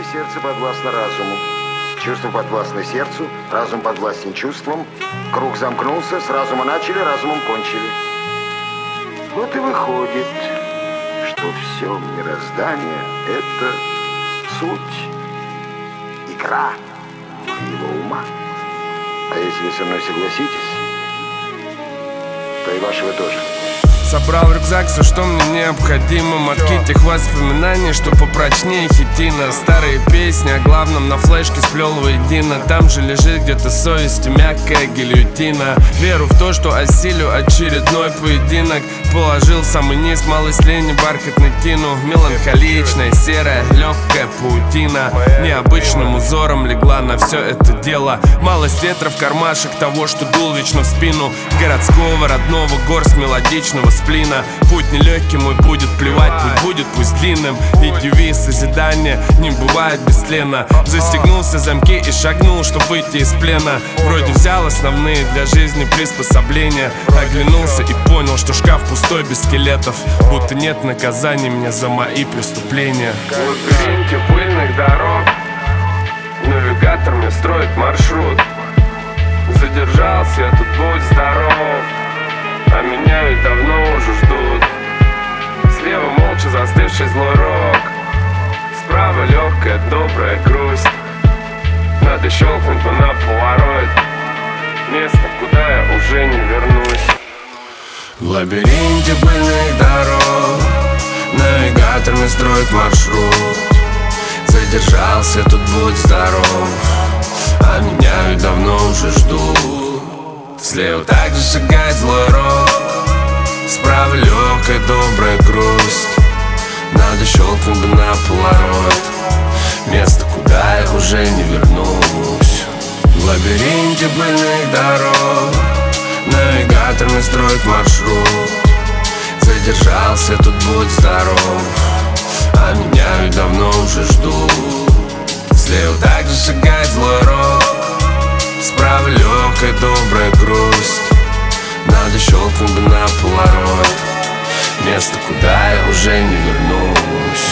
Сердце подвластно разуму, чувство подвластно сердцу, разум подвластен чувствам. Круг замкнулся, с разума начали, разумом кончили. Вот и выходит, что все мироздание — это суть, игра его ума. А если вы со мной согласитесь, то и вашего тоже. Собрал рюкзак, все, что мне необходимо. Мотки тех воспоминаний, что попрочнее хитина. Старые песни о главном на флешке сплел воедино. Там же лежит где-то совесть и мягкая гильотина. Веру в то, что осилю очередной поединок. Положил в самый низ малость лени бархатной тину. Меланхоличная, серая, легкая паутина необычным узором легла на все это дело. Малость ветра в кармашек того, что дул вечно в спину. Городского, родного, горсть мелодичного сплина. Путь нелегкий мой будет, плевать, путь будет, пусть длинным. И девиз созидания не бывает бестленно. Застегнулся замки и шагнул, чтоб выйти из плена. Вроде взял основные для жизни приспособления. Оглянулся и понял, что шкаф пустой без скелетов. Будто нет наказания мне за мои преступления. В лабиринте пыльных дорог навигатор мне строит маршрут. Задержался я тут, будь здоров. А меня ведь давно уже ждут. Слева молча застывший злой рок, справа легкая добрая грусть. Надо щелкнуть бы на поворот, место, куда я уже не вернусь. В лабиринте пыльных дорог навигатор мне строит маршрут. Задержался тут, будь здоров. А меня ведь давно уже ждут. Слева также шагает злой рок, справа легкая добрая грусть. Надо щелкнуть бы на поворот, место, куда я уже не вернусь. В лабиринте пыльных дорог навигатор мне строит маршрут. Задержался тут, будь здоров. А меня ведь давно уже ждут. Слева также шагает злой рок, справа легкая добрая грусть. Надо щелкнуть бы на поворот, место, куда я уже не вернусь.